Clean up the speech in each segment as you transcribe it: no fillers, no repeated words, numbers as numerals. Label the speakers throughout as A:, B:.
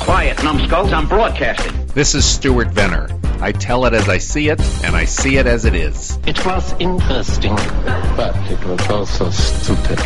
A: Quiet, numbskulls, I'm broadcasting.
B: This is Stuart Venner. I tell it as I see it, and I see it as it is.
C: It was interesting, but it was also stupid.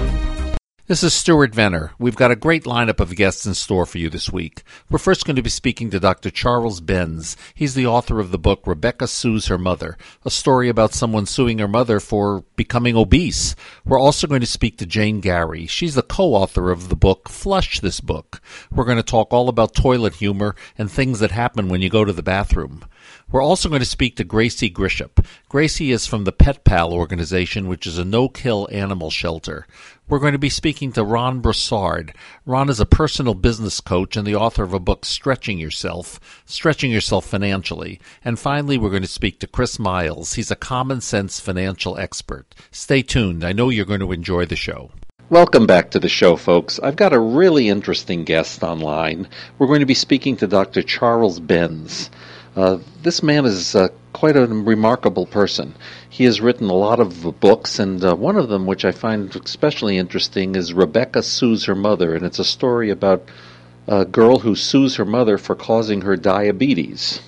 B: This is Stuart Venner. We've got a great lineup of guests in store for you this week. We're first going to be speaking to Dr. Charles Benz. He's the author of the book Rebecca Sues Her Mother, a story about someone suing her mother for becoming obese. We're also going to speak to Jane Gary. She's the co-author of the book Flush This Book. We're going to talk all about toilet humor and things that happen when you go to the bathroom. We're also going to speak to Gracie Grisham. Gracie is from the Pet Pal organization, which is a no-kill animal shelter. We're going to be speaking to Ron Broussard. Ron is a personal business coach and the author of a book, Stretching Yourself Financially. And finally, we're going to speak to Chris Miles. He's a common sense financial expert. Stay tuned. I know you're going to enjoy the show. Welcome back to the show, folks. I've got a really interesting guest online. We're going to be speaking to Dr. Charles Benz. This man is quite a remarkable person. He has written a lot of books, and one of them, which I find especially interesting, is Rebecca Sues Her Mother, and it's a story about a girl who sues her mother for causing her diabetes.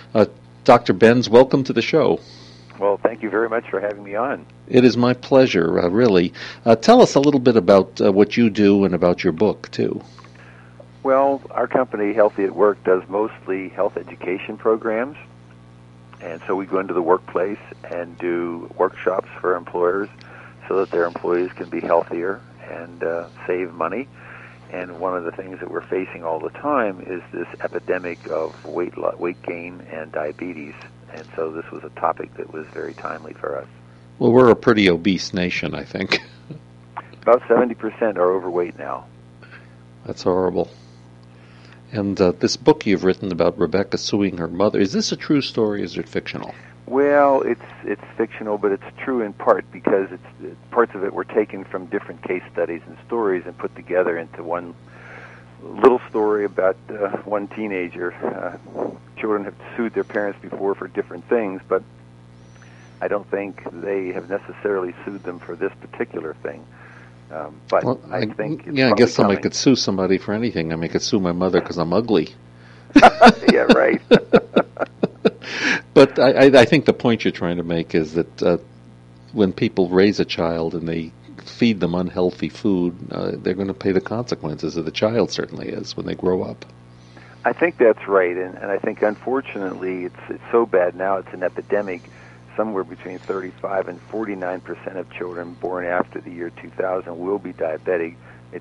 B: Dr. Benz, welcome to the show.
D: Well, thank you very much for having me on.
B: It is my pleasure, really. Tell us a little bit about what you do and about your book, too.
D: Well, our company, Healthy at Work, does mostly health education programs. And so we go into the workplace and do workshops for employers so that their employees can be healthier and save money. And one of the things that we're facing all the time is this epidemic of weight gain and diabetes. And so this was a topic that was very timely for us.
B: Well, we're a pretty obese nation, I think.
D: About 70% are overweight now.
B: That's horrible. And this book you've written about Rebecca suing her mother, is this a true story or is it fictional?
D: Well, it's fictional, but it's true in part because parts of it were taken from different case studies and stories and put together into one little story about one teenager. Children have sued their parents before for different things, but I don't think they have necessarily sued them for this particular thing. But well, I think it's
B: I guess somebody could sue somebody for anything. I mean, I could sue my mother because I'm ugly.
D: Yeah, right.
B: But I think the point you're trying to make is that when people raise a child and they feed them unhealthy food, they're going to pay the consequences, or the child certainly is when they grow up.
D: I think that's right, and I think unfortunately it's so bad now, it's an epidemic. Somewhere between 35 and 49% of children born after the year 2000 will be diabetic. It's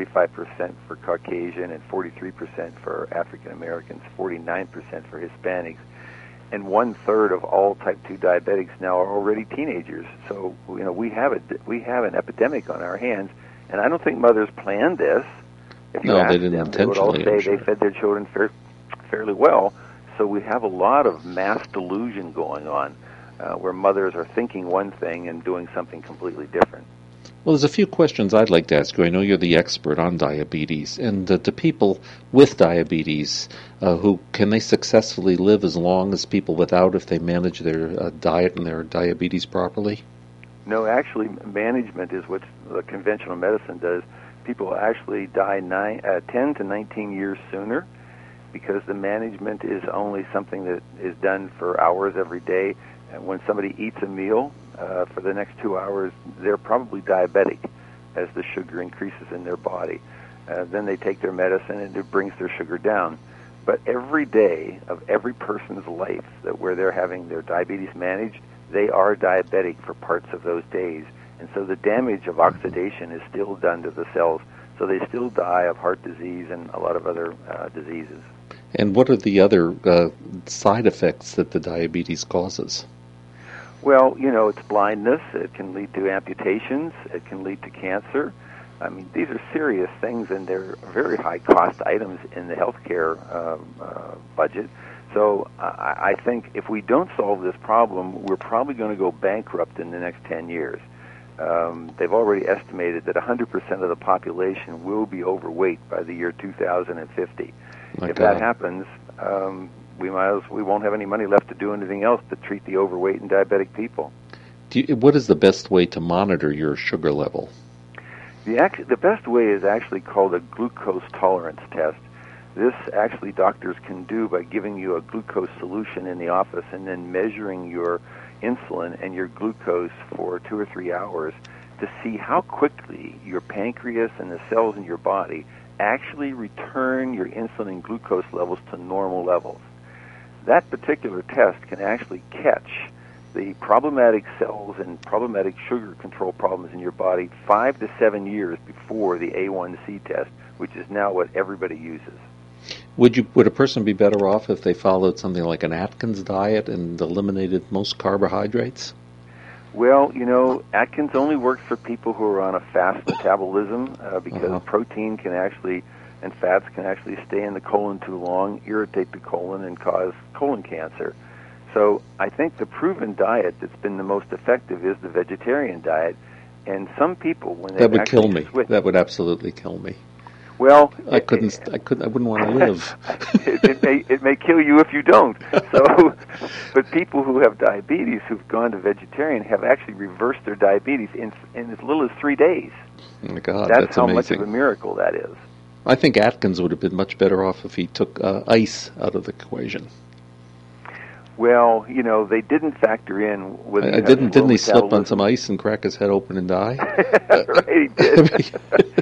D: 35% for Caucasian and 43% for African Americans, 49% for Hispanics. And 1/3 of all type 2 diabetics now are already teenagers. So, we have an epidemic on our hands, and I don't think mothers planned this. If you ask
B: they didn't
D: them,
B: intentionally.
D: they would all say they fed their children fairly well. So we have a lot of mass delusion going on, where mothers are thinking one thing and doing something completely different.
B: Well, there's a few questions I'd like to ask you. I know you're the expert on diabetes. And to people with diabetes, who can they successfully live as long as people without if they manage their diet and their diabetes properly?
D: No, actually, management is what the conventional medicine does. People actually die 10 to 19 years sooner because the management is only something that is done for hours every day. And when somebody eats a meal for the next 2 hours, they're probably diabetic as the sugar increases in their body. Then they take their medicine and it brings their sugar down. But every day of every person's life where they're having their diabetes managed, they are diabetic for parts of those days. And so the damage of oxidation is still done to the cells. So they still die of heart disease and a lot of other diseases.
B: And what are the other side effects that the diabetes causes?
D: Well, it's blindness. It can lead to amputations. It can lead to cancer. I mean, these are serious things, and they're very high-cost items in the healthcare budget. So I think if we don't solve this problem, we're probably going to go bankrupt in the next 10 years. They've already estimated that 100% of the population will be overweight by the year 2050. If that happens, we won't have any money left to do anything else but treat the overweight and diabetic people.
B: What is the best way to monitor your sugar level?
D: The best way is actually called a glucose tolerance test. This actually doctors can do by giving you a glucose solution in the office and then measuring your insulin and your glucose for 2 or 3 hours to see how quickly your pancreas and the cells in your body actually return your insulin and glucose levels to normal levels. That particular test can actually catch the problematic cells and problematic sugar control problems in your body 5 to 7 years before the A1C test, which is now what everybody uses.
B: Would a person be better off if they followed something like an Atkins diet and eliminated most carbohydrates?
D: Well, Atkins only works for people who are on a fast metabolism because protein can actually, and fats can actually stay in the colon too long, irritate the colon, and cause colon cancer. So I think the proven diet that's been the most effective is the vegetarian diet. And some people, when they
B: that would kill me.
D: Switch,
B: that would absolutely kill me.
D: Well,
B: I wouldn't want to live.
D: it may kill you if you don't. So, but people who have diabetes who've gone to vegetarian have actually reversed their diabetes in as little as 3 days.
B: Oh my God,
D: that's how
B: amazing.
D: Much of a miracle that is.
B: I think Atkins would have been much better off if he took ice out of the equation.
D: Well, they didn't factor in whether
B: didn't he slip on some ice and crack his head open and die?
D: Right, he did.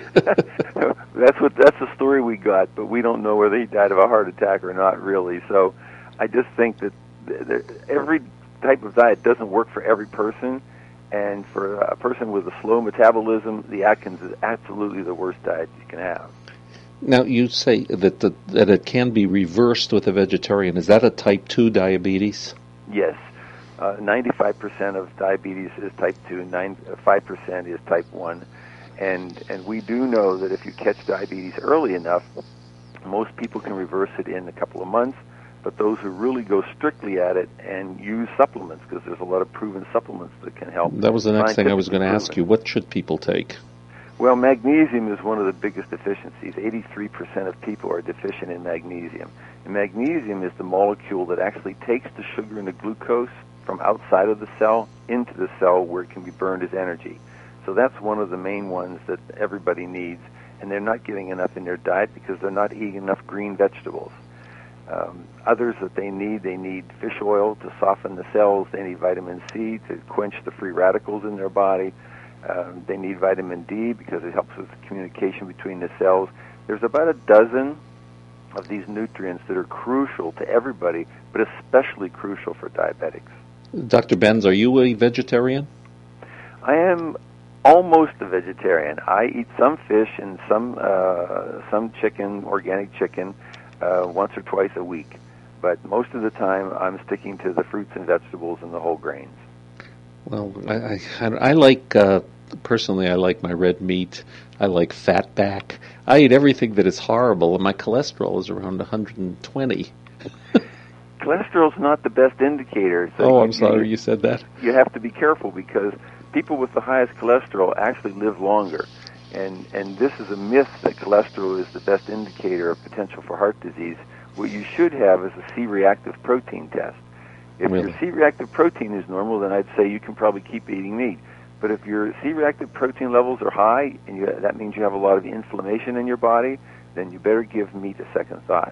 D: That's the story we got, but we don't know whether he died of a heart attack or not, really. So, I just think that every type of diet doesn't work for every person, and for a person with a slow metabolism, the Atkins is absolutely the worst diet you can have.
B: Now, you say that it can be reversed with a vegetarian. Is that a type 2 diabetes?
D: Yes. 95% of diabetes is type 2, 5% is type 1. And we do know that if you catch diabetes early enough, most people can reverse it in a couple of months, but those who really go strictly at it and use supplements, because there's a lot of proven supplements that can help.
B: That was the next thing I was going to ask you. What should people take?
D: Well, magnesium is one of the biggest deficiencies. 83% of people are deficient in magnesium. And magnesium is the molecule that actually takes the sugar and the glucose from outside of the cell into the cell where it can be burned as energy. So that's one of the main ones that everybody needs, and they're not getting enough in their diet because they're not eating enough green vegetables. Others that they need fish oil to soften the cells. They need vitamin C to quench the free radicals in their body. They need vitamin D because it helps with the communication between the cells. There's about a dozen of these nutrients that are crucial to everybody, but especially crucial for diabetics.
B: Dr. Benz, are you a vegetarian?
D: I am almost a vegetarian. I eat some fish and some chicken, organic chicken, once or twice a week. But most of the time, I'm sticking to the fruits and vegetables and the whole grains.
B: Well, I like, personally, I like my red meat. I like fatback. I eat everything that is horrible, and my cholesterol is around 120.
D: Cholesterol's not the best indicator. So
B: I'm sorry you said that.
D: You have to be careful because people with the highest cholesterol actually live longer. And this is a myth that cholesterol is the best indicator of potential for heart disease. What you should have is a C-reactive protein test. If your C-reactive protein is normal, then I'd say you can probably keep eating meat. But if your C-reactive protein levels are high, and that means you have a lot of inflammation in your body, then you better give meat a second thought.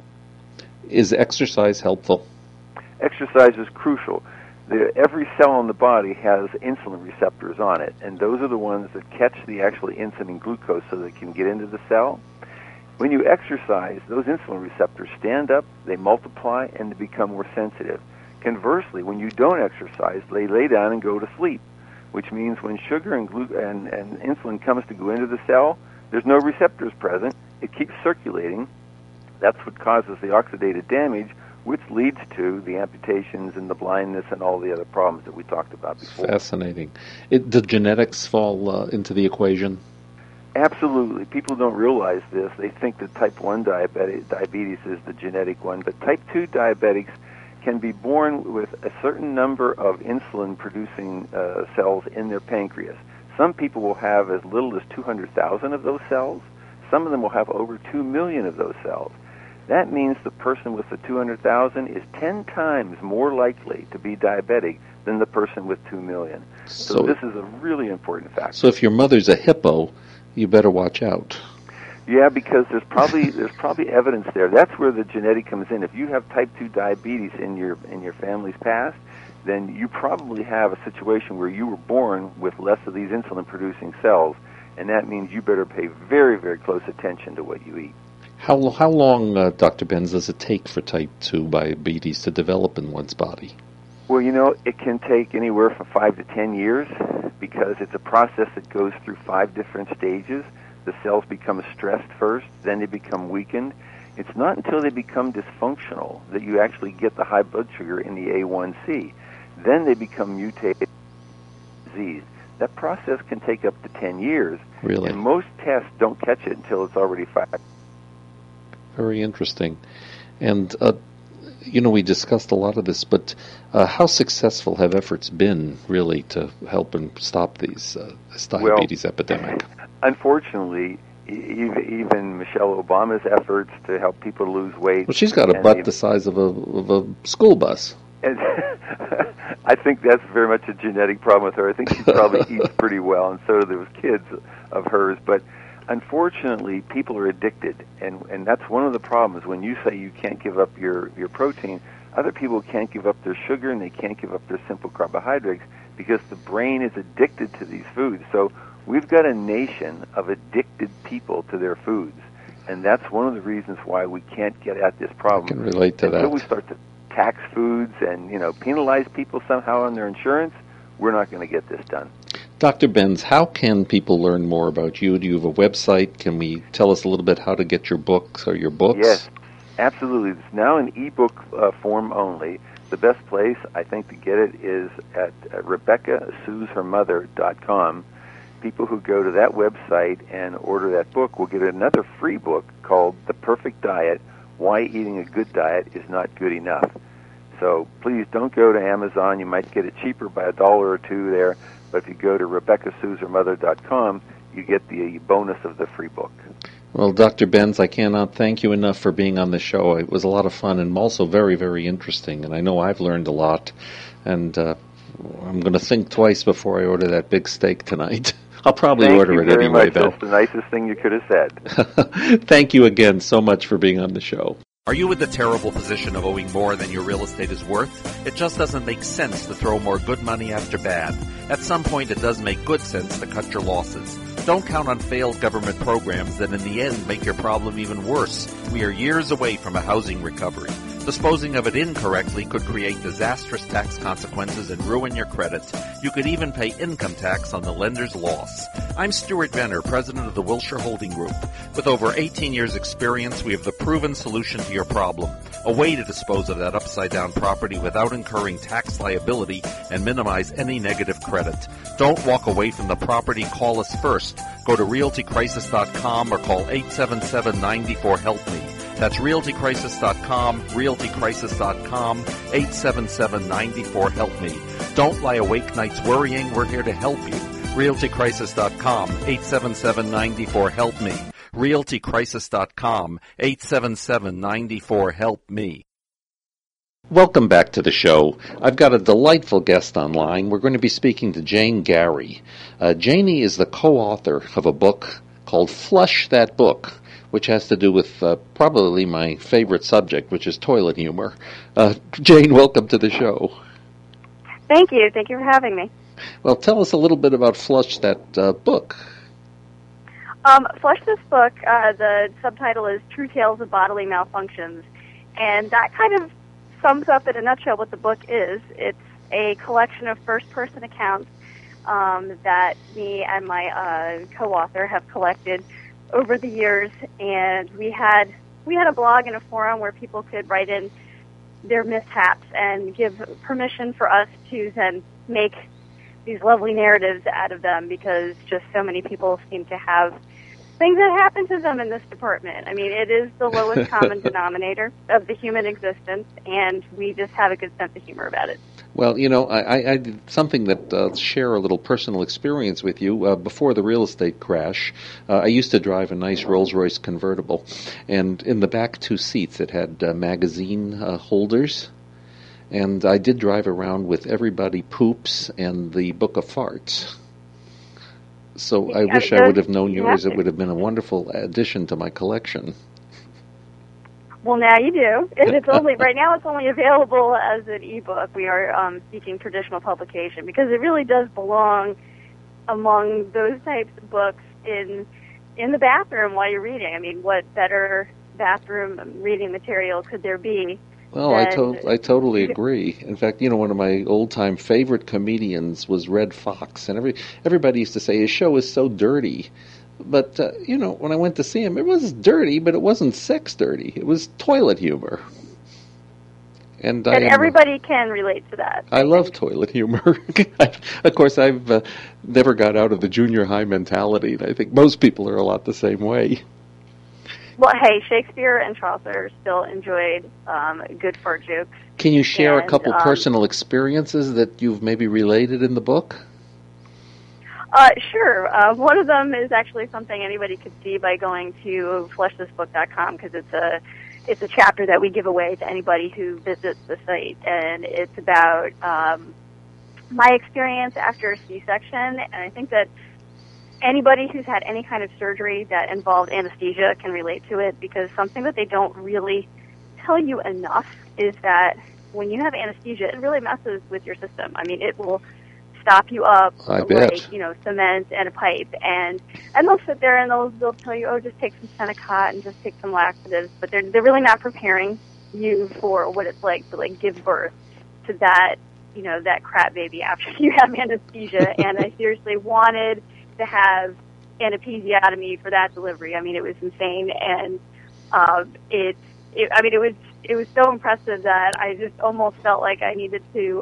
B: Is exercise helpful?
D: Exercise is crucial. Every cell in the body has insulin receptors on it, and those are the ones that catch the actual insulin and glucose so they can get into the cell. When you exercise, those insulin receptors stand up, they multiply, and they become more sensitive. Conversely, when you don't exercise, they lay down and go to sleep, which means when sugar and insulin comes to go into the cell, there's no receptors present. It keeps circulating. That's what causes the oxidative damage, which leads to the amputations and the blindness and all the other problems that we talked about before.
B: Fascinating. Do genetics fall into the equation?
D: Absolutely. People don't realize this. They think that type 1 diabetes is the genetic one, but type 2 diabetics can be born with a certain number of insulin-producing cells in their pancreas. Some people will have as little as 200,000 of those cells. Some of them will have over 2 million of those cells. That means the person with the 200,000 is 10 times more likely to be diabetic than the person with 2 million. So this is a really important factor.
B: So if your mother's a hippo, you better watch out.
D: Yeah, because there's probably evidence there. That's where the genetic comes in. If you have type 2 diabetes in your family's past, then you probably have a situation where you were born with less of these insulin-producing cells, and that means you better pay very, very close attention to what you eat.
B: How long, Dr. Benz, does it take for type 2 diabetes to develop in one's body?
D: Well, it can take anywhere from 5 to 10 years because it's a process that goes through 5 different stages. The cells become stressed first, then they become weakened. It's not until they become dysfunctional that you actually get the high blood sugar in the A1C. Then they become mutated disease. That process can take up to 10 years.
B: Really?
D: And most tests don't catch it until it's already 5.
B: Very interesting. And, we discussed a lot of this, but how successful have efforts been, really, to help and stop this diabetes epidemic?
D: Unfortunately, even Michelle Obama's efforts to help people lose weight...
B: Well, she's got a butt the size of a school bus.
D: And I think that's very much a genetic problem with her. I think she probably eats pretty well, and so do those kids of hers. But unfortunately, people are addicted, and that's one of the problems. When you say you can't give up your protein, other people can't give up their sugar, and they can't give up their simple carbohydrates because the brain is addicted to these foods. So we've got a nation of addicted people to their foods, and that's one of the reasons why we can't get at this problem.
B: I can relate to that.
D: Until we start to tax foods and, penalize people somehow on their insurance, we're not going to get this done.
B: Dr. Benz, how can people learn more about you? Do you have a website? Can we tell us a little bit how to get your books or your books?
D: Yes, absolutely. It's now in ebook form only. The best place, I think, to get it is at RebeccaSuesHerMother.com. People who go to that website and order that book will get another free book called The Perfect Diet, Why Eating a Good Diet is Not Good Enough. So please don't go to Amazon. You might get it cheaper by $1 or $2 there. But if you go to RebeccaSuesHerMother.com, you get the bonus of the free book.
B: Well, Dr. Benz, I cannot thank you enough for being on the show. It was a lot of fun and also very, very interesting. And I know I've learned a lot. And I'm going to think twice before I order that big steak tonight. I'll probably order it anyway, though.
D: That's the nicest thing you could have said.
B: Thank you again so much for being on the show.
E: Are you in the terrible position of owing more than your real estate is worth? It just doesn't make sense to throw more good money after bad. At some point, it does make good sense to cut your losses. Don't count on failed government programs that in the end make your problem even worse. We are years away from a housing recovery. Disposing of it incorrectly could create disastrous tax consequences and ruin your credit. You could even pay income tax on the lender's loss. I'm Stuart Venner, president of the Wilshire Holding Group. With over 18 years' experience, we have the proven solution to your problem. A way to dispose of that upside-down property without incurring tax liability and minimize any negative credit. Don't walk away from the property. Call us first. Go to RealtyCrisis.com or call 877-94-HELP-ME. That's RealtyCrisis.com, RealtyCrisis.com, 877-94-HELP-ME. Don't lie awake nights worrying. We're here to help you. RealtyCrisis.com, 877-94-HELP-ME. RealtyCrisis.com, 877-94-HELP-ME.
B: Welcome back to the show. I've got a delightful guest online. We're going to be speaking to Jane Gary. Janie is the co-author of a book called Flush That Book, which has to do with probably my favorite subject, which is toilet humor. Jane, welcome to the show.
F: Thank you. Thank you for having me.
B: Well, tell us a little bit about Flush That Book.
F: Flush This Book, the subtitle is True Tales of Bodily Malfunctions, and that kind of sums up in a nutshell what the book is. It's a collection of first-person accounts that me and my co-author have collected over the years, and we had a blog and a forum where people could write in their mishaps and give permission for us to then make these lovely narratives out of them, because just so many people seem to have things that happen to them in this department. I mean, it is the lowest common denominator of the human existence, and we just have a good sense of humor about it.
B: Well, I did something that share a little personal experience with you. Before the real estate crash, I used to drive a nice Rolls-Royce convertible, and in the back two seats it had magazine holders, and I did drive around with Everybody Poops and the Book of Farts. So I wish I would have known yours. It would have been a wonderful addition to my collection.
F: Well, now you do. And it's only right now. It's only available as an ebook. We are seeking traditional publication because it really does belong among those types of books in the bathroom while you're reading. I mean, what better bathroom reading material could there be?
B: Well, I totally agree. In fact, one of my old-time favorite comedians was Red Fox, and everybody used to say his show is so dirty. But, when I went to see him, it was dirty, but it wasn't sex dirty. It was toilet humor. And
F: everybody can relate to that.
B: I love toilet humor. Of course, I've never got out of the junior high mentality, and I think most people are a lot the same way.
F: Well, hey, Shakespeare and Chaucer still enjoyed good fart jokes.
B: Can you share a couple personal experiences that you've maybe related in the book?
F: Sure. One of them is actually something anybody could see by going to fleshthisbook.com because it's a chapter that we give away to anybody who visits the site, and it's about my experience after a C-section, and I think that anybody who's had any kind of surgery that involved anesthesia can relate to it because something that they don't really tell you enough is that when you have anesthesia, it really messes with your system. I mean, it will stop you up like, cement and a pipe. And they'll sit there and they'll tell you, oh, just take some Senokot and just take some laxatives. But they're really not preparing you for what it's like to give birth to that, that crap baby after you have anesthesia. And I seriously wanted to have an episiotomy for that delivery. I mean, it was insane, and it was so impressive that I just almost felt like I needed to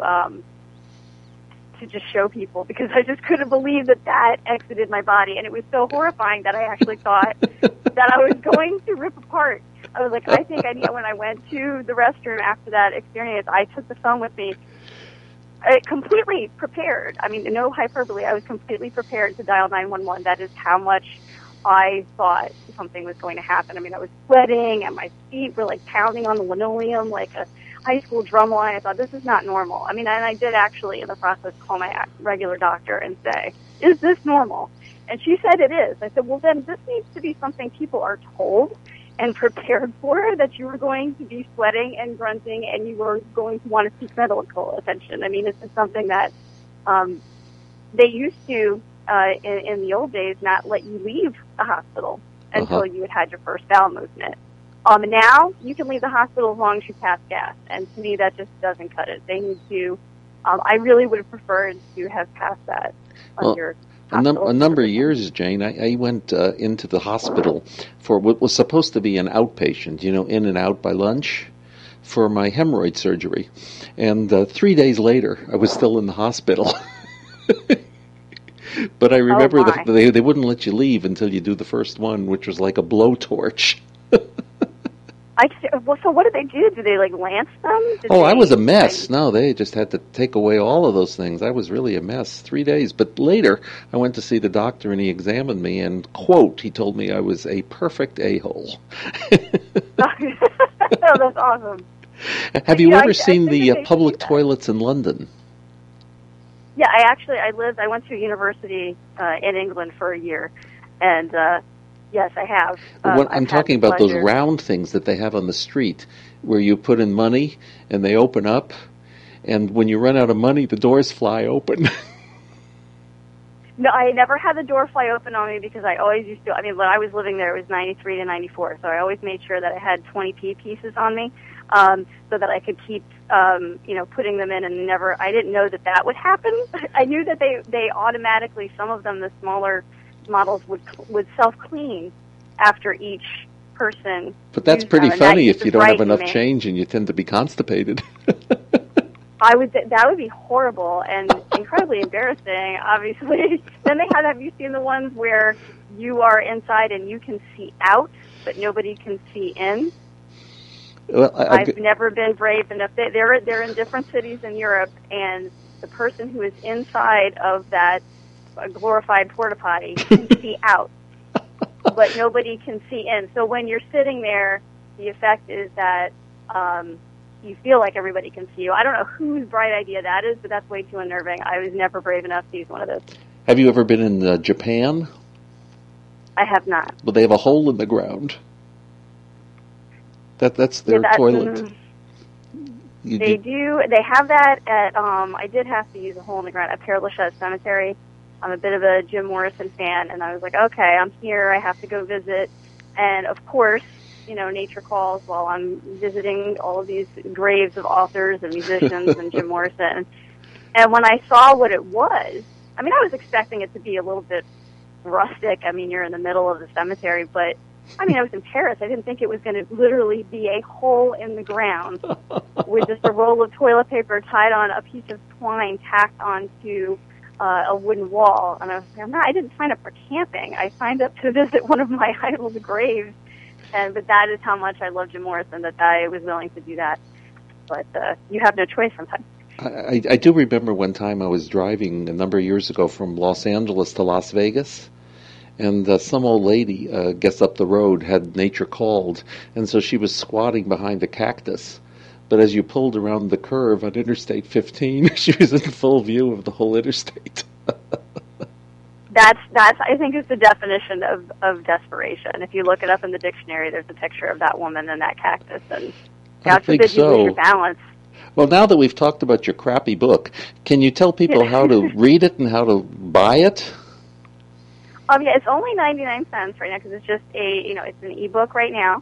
F: just show people because I just couldn't believe that exited my body, and it was so horrifying that I actually thought that I was going to rip apart. I was like, I think I need. When I went to the restroom after that experience, I took the phone with me. Completely prepared. I mean, no hyperbole. I was completely prepared to dial 911. That is how much I thought something was going to happen. I mean, I was sweating and my feet were pounding on the linoleum like a high school drum line. I thought, this is not normal. I mean, and I did actually in the process call my regular doctor and say, is this normal? And she said it is. I said, well, then this needs to be something people are told and prepared for, that you were going to be sweating and grunting and you were going to want to seek medical attention. I mean, it's just something that they used to, in the old days, not let you leave the hospital until you had your first bowel movement. Now, you can leave the hospital as long as you pass gas, and to me, that just doesn't cut it. They need to, I really would have preferred to have passed that under
B: a number of years, Jane, I went into the hospital for what was supposed to be an outpatient, in and out by lunch, for my hemorrhoid surgery. And 3 days later, I was still in the hospital. But I remember that they wouldn't let you leave until you do the first one, which was like a blowtorch.
F: So what did they do? Did they lance them?
B: I was a mess. No, they just had to take away all of those things. I was really a mess. 3 days. But later, I went to see the doctor and he examined me and, quote, he told me I was a perfect a-hole.
F: Oh, that's awesome.
B: Have you ever seen the public toilets in London?
F: Yeah, I went to university in England for a year, and yes, I have.
B: I'm talking about those round things that they have on the street where you put in money and they open up, and when you run out of money, the doors fly open.
F: No, I never had the door fly open on me because I always used to. I mean, when I was living there, it was 93 to 94, so I always made sure that I had 20p pieces on me so that I could keep, putting them in, and I didn't know that would happen. I knew that they automatically, some of them, the smaller models would self-clean after each person.
B: But that's pretty funny if you don't have enough change and you tend to be constipated.
F: That would be horrible and incredibly embarrassing, obviously. Then have you seen the ones where you are inside and you can see out, but nobody can see in? Well, I've never been brave enough. They're in different cities in Europe, and the person who is inside of that glorified porta potty can see out, but nobody can see in. So when you're sitting there, the effect is that you feel like everybody can see you. I don't know whose bright idea that is, but that's way too unnerving. I was never brave enough to use one of those.
B: Have you ever been in Japan?
F: I have not.
B: Well, they have a hole in the ground. That's their toilet.
F: They do. They have that at, I did have to use a hole in the ground at Père Lachaise Cemetery. I'm a bit of a Jim Morrison fan, and I was like, okay, I'm here. I have to go visit. And, of course, nature calls while I'm visiting all of these graves of authors and musicians and Jim Morrison. And when I saw what it was, I was expecting it to be a little bit rustic. You're in the middle of the cemetery, but I was in Paris. I didn't think it was going to literally be a hole in the ground with just a roll of toilet paper tied on a piece of twine tacked onto a wooden wall. And I was like, I didn't sign up for camping. I signed up to visit one of my idol's graves. But that is how much I love Jim Morrison, that I was willing to do that. But you have no choice sometimes.
B: I do remember one time I was driving a number of years ago from Los Angeles to Las Vegas, and some old lady gets up the road, had nature called, and so she was squatting behind a cactus. But as you pulled around the curve on Interstate 15, she was in full view of the whole interstate.
F: That's I think is the definition of desperation. If you look it up in the dictionary, there's a picture of that woman and that cactus, and God forbid you lose your balance.
B: Well, now that we've talked about your crappy book, can you tell people how to read it and how to buy it?
F: It's only 99 cents right now because it's just it's an ebook right now,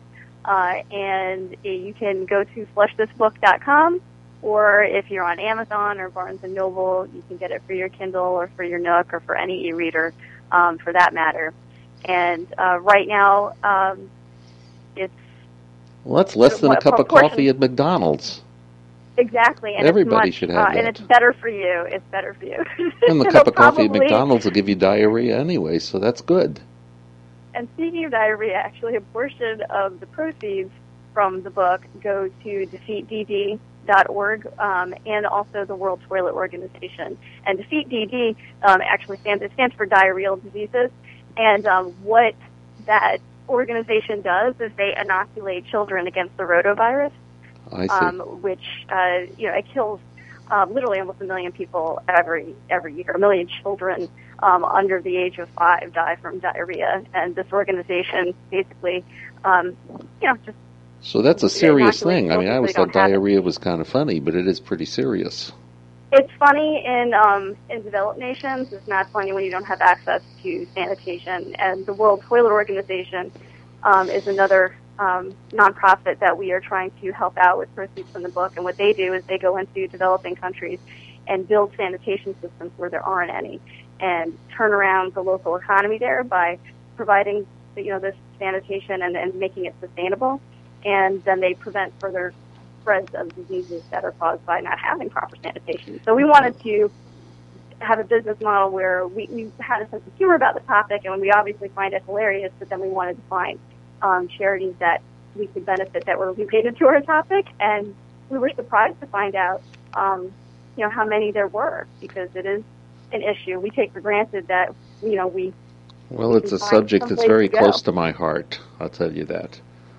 F: and you can go to flushthisbook.com, or if you're on Amazon or Barnes & Noble, you can get it for your Kindle or for your Nook or for any e-reader, for that matter. And right now, it's...
B: Well, that's less than a cup of coffee at McDonald's.
F: Exactly. And
B: everybody should have that.
F: And it's better for you. It's better for you.
B: And the cup of coffee at McDonald's will give you diarrhea anyway, so that's good.
F: And speaking of diarrhea, actually, a portion of the proceeds from the book go to DefeatDD.org and also the World Toilet Organization. And DefeatDD actually stands for diarrheal diseases. And what that organization does is they inoculate children against the rotavirus.
B: I see.
F: Which it kills literally almost 1 million people every year. 1 million children under the age of 5 die from diarrhea, and this organization basically, just.
B: So that's a serious thing. I always thought diarrhea was kind of funny, but it is pretty serious.
F: It's funny in developed nations. It's not funny when you don't have access to sanitation. And the World Toilet Organization is another nonprofit that we are trying to help out with proceeds from the book. And what they do is they go into developing countries and build sanitation systems where there aren't any, and turn around the local economy there by providing this sanitation and making it sustainable. And then they prevent further spreads of diseases that are caused by not having proper sanitation. So we wanted to have a business model where we had a sense of humor about the topic, and we obviously find it hilarious, but then we wanted to find charities that we could benefit that were related to our topic, and we were surprised to find out, how many there were, because it is an issue. We take for granted that, we...
B: Well, it's a subject that's very close to my heart, I'll tell you that.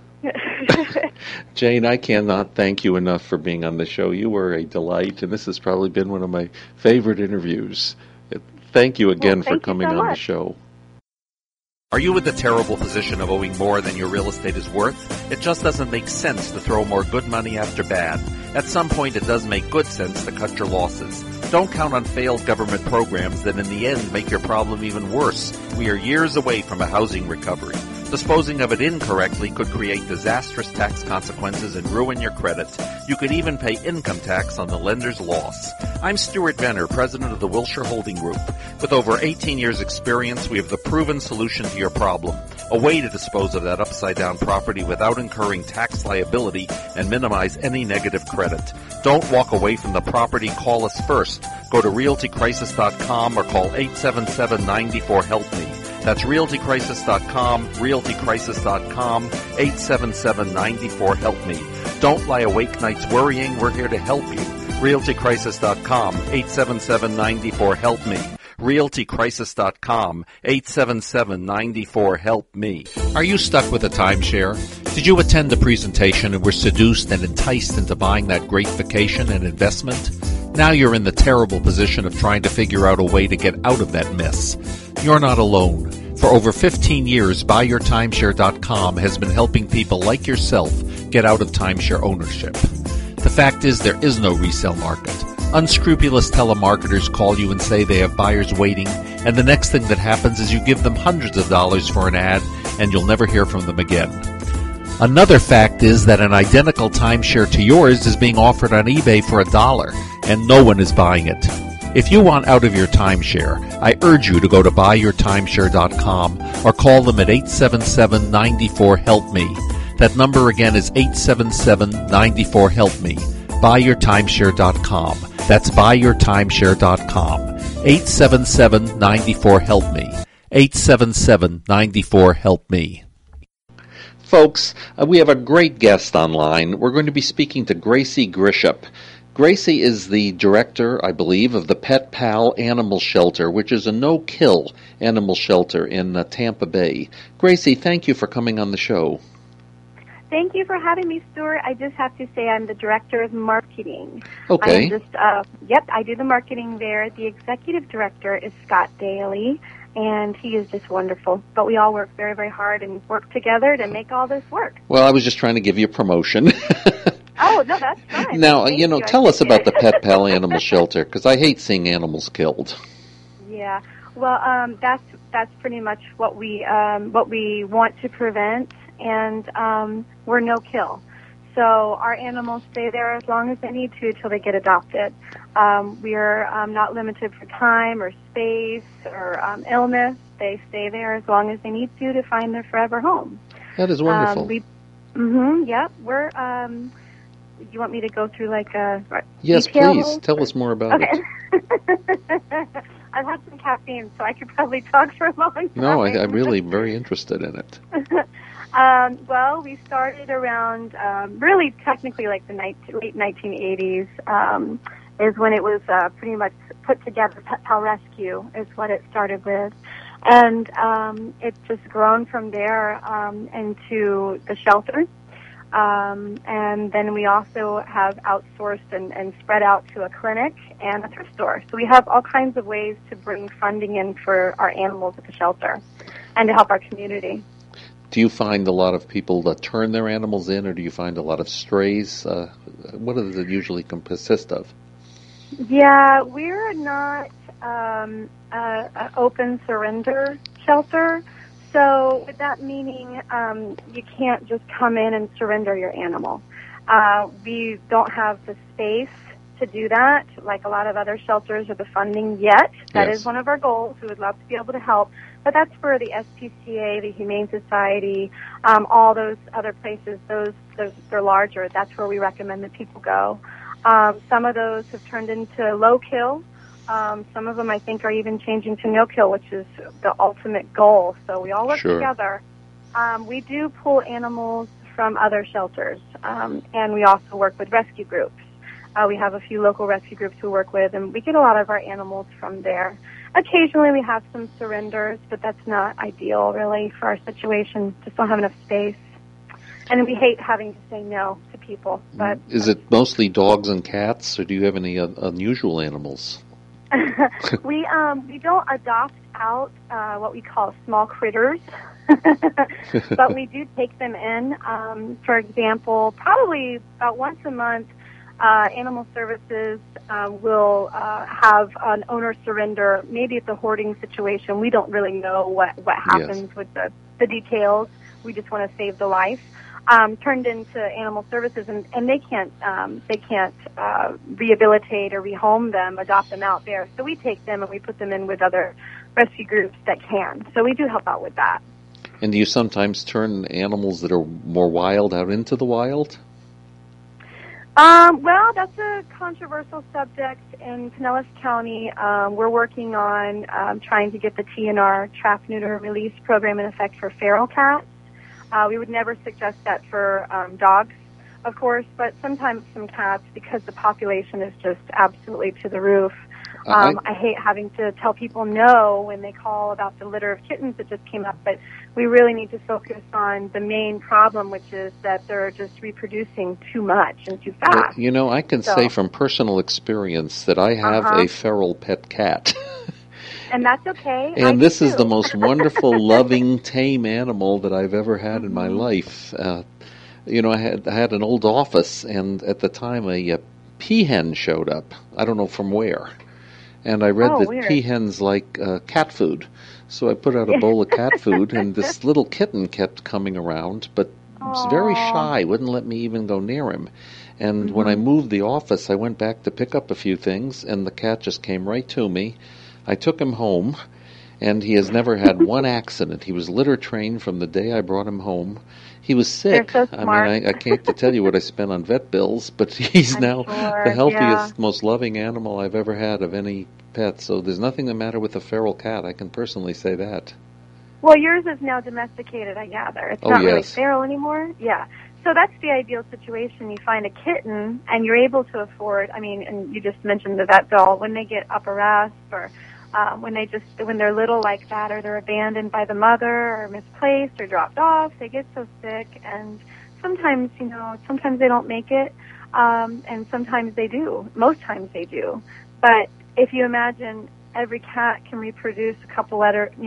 B: Jane, I cannot thank you enough for being on the show. You were a delight, and this has probably been one of my favorite interviews. Thank you again for coming on the show.
E: Are you in the terrible position of owing more than your real estate is worth? It just doesn't make sense to throw more good money after bad. At some point, it does make good sense to cut your losses. Don't count on failed government programs that in the end make your problem even worse. We are years away from a housing recovery. Disposing of it incorrectly could create disastrous tax consequences and ruin your credit. You could even pay income tax on the lender's loss. I'm Stuart Venner, president of the Wilshire Holding Group. With over 18 years' experience, we have the proven solution to your problem. A way to dispose of that upside-down property without incurring tax liability and minimize any negative credit. Don't walk away from the property. Call us first. Go to realtycrisis.com or call 877-94-HELP-ME. That's realtycrisis.com, realtycrisis.com, 877-94-HELP-ME. Don't lie awake nights worrying. We're here to help you. realtycrisis.com, 877-94-HELP-ME. realtycrisis.com, 877-94-HELP-ME.
B: Are you stuck with a timeshare? Did you attend the presentation and were seduced and enticed into buying that great vacation and investment? Now you're in the terrible position of trying to figure out a way to get out of that mess. You're not alone. For over 15 years, BuyYourTimeshare.com has been helping people like yourself get out of timeshare ownership. The fact is there is no resale market. Unscrupulous telemarketers call you and say they have buyers waiting, and the next thing that happens is you give them hundreds of dollars for an ad, and you'll never hear from them again. Another fact is that an identical timeshare to yours is being offered on eBay for $1, and no one is buying it. If you want out of your timeshare, I urge you to go to BuyYourTimeshare.com or call them at 877-94-HELP-ME. That number again is 877-94-HELP-ME. BuyYourTimeshare.com. That's BuyYourTimeshare.com. 877-94-HELP-ME. 877-94-HELP-ME. Folks, we have a great guest online. We're going to be speaking to Gracie Grisham. Gracie is the director, I believe, of the Pet Pal Animal Shelter, which is a no-kill animal shelter in Tampa Bay. Gracie, thank you for coming on the show.
F: Thank you for having me, Stuart. I just have to say I'm the director of marketing.
B: Okay.
F: I do the marketing there. The executive director is Scott Daly, and he is just wonderful. But we all work very, very hard and work together to make all this work.
B: Well, I was just trying to give you a promotion.
F: Oh, no, that's fine.
B: Now, tell us about the Pet Pal Animal Shelter, because I hate seeing animals killed.
F: Yeah. Well, that's pretty much what we want to prevent, and we're no kill. So our animals stay there as long as they need to till they get adopted. We're not limited for time or space or illness. They stay there as long as they need to find their forever home.
B: That is wonderful.
F: We're. You want me to go through
B: Yes,
F: details?
B: Please. Tell us more about it.
F: I've had some caffeine, so I could probably talk for a long time.
B: No, I'm really very interested in it.
F: Well, we started around, really technically like the late 1980s is when it was pretty much put together. Pet Pal Rescue is what it started with. And it's just grown from there into the shelter. And then we also have outsourced and spread out to a clinic and a thrift store. So we have all kinds of ways to bring funding in for our animals at the shelter and to help our community.
B: Do you find a lot of people that turn their animals in, or do you find a lot of strays? What does it usually consist of?
F: Yeah, we're not an open surrender shelter. So with that meaning, you can't just come in and surrender your animal. We don't have the space to do that, like a lot of other shelters, or the funding yet. That is one of our goals. We would love to be able to help. But that's where the SPCA, the Humane Society, all those other places, they're larger. That's where we recommend that people go. Some of those have turned into low kill. Some of them, I think, are even changing to no kill, which is the ultimate goal. So we all work together. We do pull animals from other shelters, and we also work with rescue groups. We have a few local rescue groups we work with, and we get a lot of our animals from there. Occasionally we have some surrenders, but that's not ideal, really, for our situation. Just don't have enough space. And we hate having to say no to people. But
B: is it mostly dogs and cats, or do you have any unusual animals?
F: We don't adopt out what we call small critters, but we do take them in. For example, probably about once a month, Animal Services will have an owner surrender. Maybe it's a hoarding situation. We don't really know what happens with the details. We just want to save the life. Turned into Animal Services, and they can't rehabilitate or rehome them, adopt them out there. So we take them and we put them in with other rescue groups that can. So we do help out with that.
B: And do you sometimes turn animals that are more wild out into the wild?
F: Well, that's a controversial subject in Pinellas County. We're working on trying to get the TNR, Trap, Neuter, Release program in effect for feral cats. We would never suggest that for dogs, of course, but sometimes some cats, because the population is just absolutely to the roof, I hate having to tell people no when they call about the litter of kittens that just came up, but we really need to focus on the main problem, which is that they're just reproducing too much and too fast.
B: Well, I can say from personal experience that I have a feral pet cat.
F: And that's okay.
B: And this is the most wonderful, loving, tame animal that I've ever had in my life. I had an old office, and at the time a peahen showed up. I don't know from where. And I read that
F: weird.
B: peahens like cat food. So I put out a bowl of cat food, and this little kitten kept coming around, but was very shy, wouldn't let me even go near him. And when I moved the office, I went back to pick up a few things, and the cat just came right to me. I took him home, and he has never had one accident. He was litter trained from the day I brought him home. He was sick.
F: They're so smart.
B: I can't tell you what I spent on vet bills, but he's now the healthiest, most loving animal I've ever had of any pet. So there's nothing the matter with a feral cat. I can personally say that.
F: Well, yours is now domesticated, I gather. It's not really feral anymore. Yeah. So that's the ideal situation. You find a kitten, and you're able to afford, and you just mentioned the vet bill, when they get upper rest or when they're little like that, or they're abandoned by the mother or misplaced or dropped off, they get so sick, and sometimes they don't make it, and sometimes they do. Most times they do. But if you imagine every cat can reproduce a couple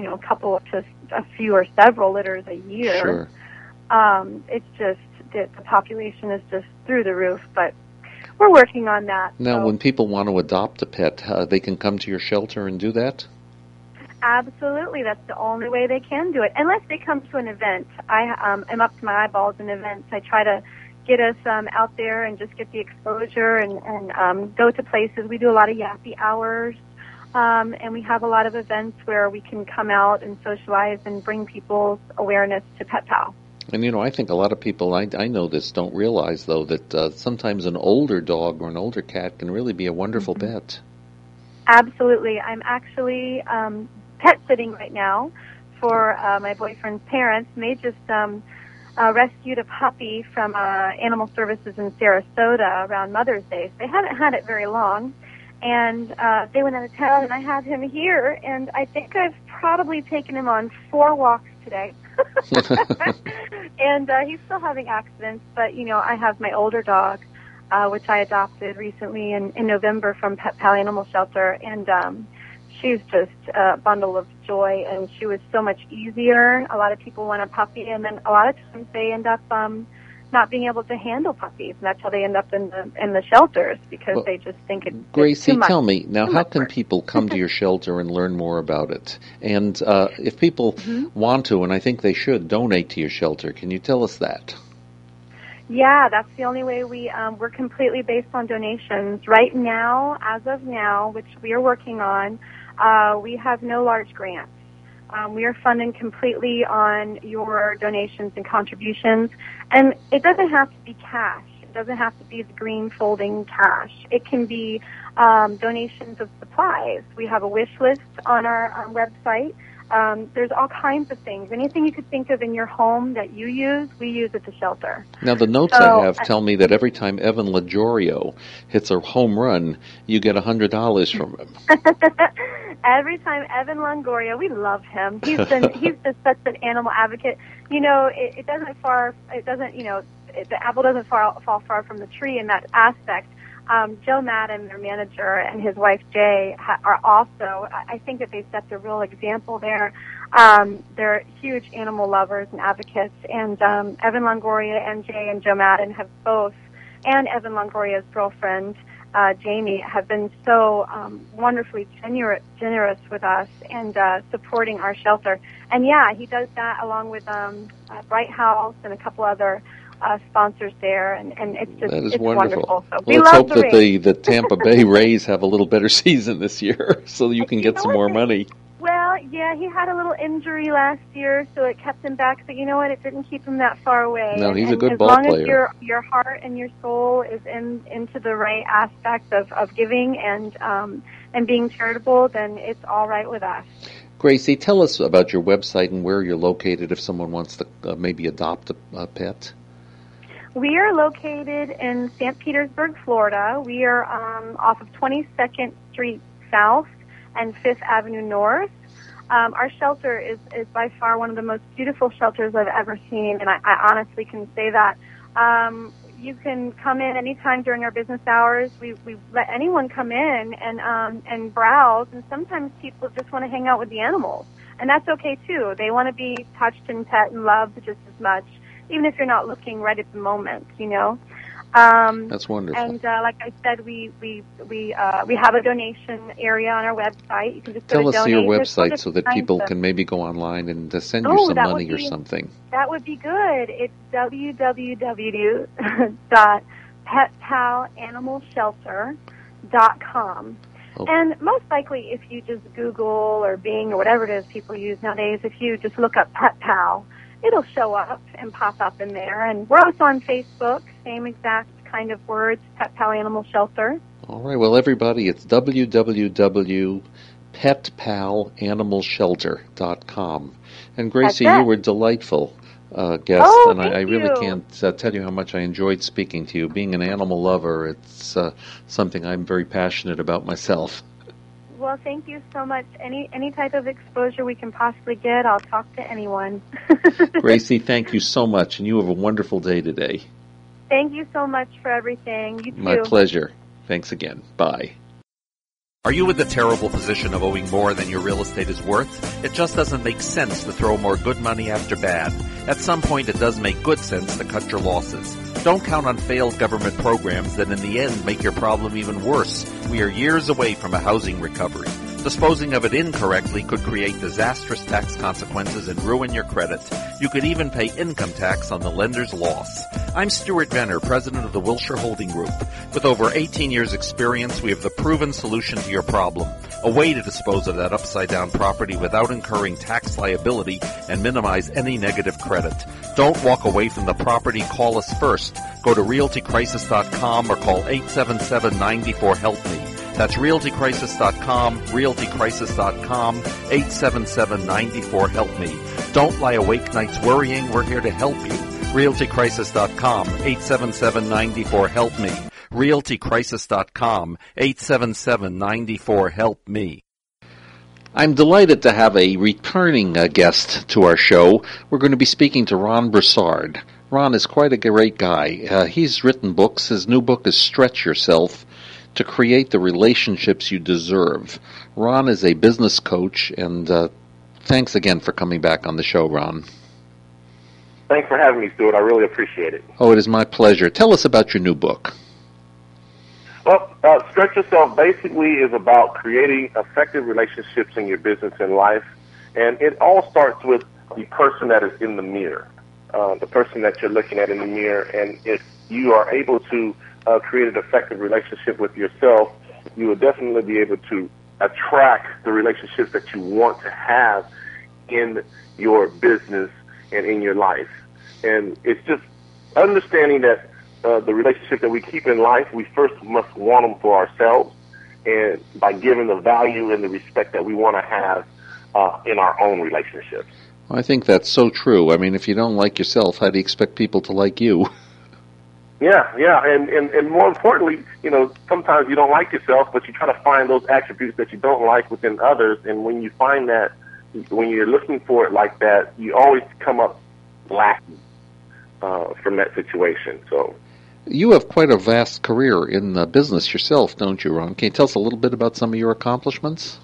F: to a few or several litters a year,
B: sure.
F: It's just the population is just through the roof, but we're working on that.
B: Now, when people want to adopt a pet, they can come to your shelter and do that?
F: Absolutely. That's the only way they can do it, unless they come to an event. I'm up to my eyeballs in events. I try to get us out there and just get the exposure and go to places. We do a lot of yappy hours, and we have a lot of events where we can come out and socialize and bring people's awareness to Pet Pal.
B: And, I think a lot of people, I know this, don't realize, though, that sometimes an older dog or an older cat can really be a wonderful pet.
F: Absolutely. I'm actually pet sitting right now for my boyfriend's parents, and they just rescued a puppy from Animal Services in Sarasota around Mother's Day. They haven't had it very long, and they went out of town, and I have him here, and I think I've probably taken him on 4 walks today. And he's still having accidents, but, I have my older dog, which I adopted recently in November from Pet Pal Animal Shelter, and she's just a bundle of joy, and she was so much easier. A lot of people want a puppy, and then a lot of times they end up not being able to handle puppies, and that's how they end up in the shelters, because they just think it's
B: Gracie,
F: too much.
B: tell me, now how can people come to your shelter and learn more about it? And if people want to, and I think they should, donate to your shelter, can you tell us that?
F: Yeah, that's the only way we're completely based on donations. Right now, as of now, which we are working on, we have no large grants. We are funding completely on your donations and contributions, and it doesn't have to be cash. It doesn't have to be the green folding cash. It can be donations of supplies. We have a wish list on our website. There's all kinds of things. Anything you could think of in your home that you use, we use at the shelter.
B: Now, the notes I have tell me that every time Evan Lajorio hits a home run, you get $100 from him.
F: Every time Evan Longoria, we love him. He's just such an animal advocate. The apple doesn't fall far from the tree in that aspect. Joe Madden, their manager, and his wife Jay are also, I think that they set the real example there. They're huge animal lovers and advocates, and Evan Longoria and Jay and Joe Madden have both, and Evan Longoria's girlfriend, Jamie, have been so wonderfully generous with us and supporting our shelter. And yeah, he does that along with Bright House and a couple other sponsors there, and it's just it's wonderful. So
B: let's hope that the Tampa Bay Rays have a little better season this year, so you can get some more money.
F: Well, yeah, he had a little injury last year, so it kept him back. But you know what? It didn't keep him that far away.
B: No, he's a good ball player.
F: As long as your heart and your soul is into the right aspect of giving and being charitable, then it's all right with us.
B: Gracie, tell us about your website and where you're located if someone wants to maybe adopt a pet.
F: We are located in St. Petersburg, Florida. We are off of 22nd Street South and 5th Avenue North. Our shelter is by far one of the most beautiful shelters I've ever seen, and I honestly can say that. You can come in anytime during our business hours. We let anyone come in and browse, and sometimes people just want to hang out with the animals, and that's okay too. They want to be touched and pet and loved just as much, even if you're not looking right at the moment, you know.
B: That's wonderful.
F: And like I said, we have a donation area on our website. You can just
B: tell
F: go to
B: us
F: donate.
B: your website so that people can maybe go online and send you some money or something.
F: That would be good. It's www.petpalanimalshelter.com.
B: Okay.
F: And most likely, if you just Google or Bing or whatever it is people use nowadays, if you just look up Pet Pal, it'll show up and pop up in there. And we're also on Facebook, same exact kind of words, Pet Pal Animal Shelter.
B: All right. Well, everybody, it's www.petpalanimalshelter.com. And Gracie, you were delightful guest, and I really can't tell you how much I enjoyed speaking to you. Being an animal lover, it's something I'm very passionate about myself.
F: Well, thank you so much. Any type of exposure we can possibly get, I'll talk to anyone.
B: Gracie, thank you so much, and you have a wonderful day today.
F: Thank you so much for everything. You too.
B: My pleasure. Thanks again. Bye.
E: Are you in the terrible position of owing more than your real estate is worth? It just doesn't make sense to throw more good money after bad. At some point, it does make good sense to cut your losses. Don't count on failed government programs that in the end make your problem even worse. We are years away from a housing recovery. Disposing of it incorrectly could create disastrous tax consequences and ruin your credit. You could even pay income tax on the lender's loss. I'm Stuart Venner, president of the Wilshire Holding Group. With over 18 years' experience, we have the proven solution to your problem. A way to dispose of that upside-down property without incurring tax liability and minimize any negative credit. Don't walk away from the property. Call us first. Go to realtycrisis.com or call 877-94-HELP-ME. That's realtycrisis.com, realtycrisis.com, 877-94-HELP-ME. Don't lie awake nights worrying. We're here to help you. realtycrisis.com, 877-94-HELP-ME. realtycrisis.com, 877-94-HELP-ME.
B: I'm delighted to have a returning guest to our show. We're going to be speaking to Ron Broussard. Ron is quite a great guy. He's written books. His new book is Stretch Yourself to Create the Relationships You Deserve. Ron is a business coach, and thanks again for coming back on the show, Ron.
G: Thanks for having me, Stuart. I really appreciate it.
B: Oh, it is my pleasure. Tell us about your new book.
G: Well, Stretch Yourself basically is about creating effective relationships in your business and life, and it all starts with the person that is in the mirror, the person that you're looking at in the mirror, and if you are able to create an effective relationship with yourself, you will definitely be able to attract the relationships that you want to have in your business and in your life. And it's just understanding that the relationship that we keep in life, we first must want them for ourselves, and by giving the value and the respect that we want to have in our own relationships.
B: I think that's so true. I mean, if you don't like yourself, how do you expect people to like you?
G: Yeah, and more importantly, you know, sometimes you don't like yourself, but you try to find those attributes that you don't like within others, and when you find that, when you're looking for it like that, you always come up lacking from that situation. So,
B: you have quite a vast career in business yourself, don't you, Ron? Can you tell us a little bit about some of your accomplishments?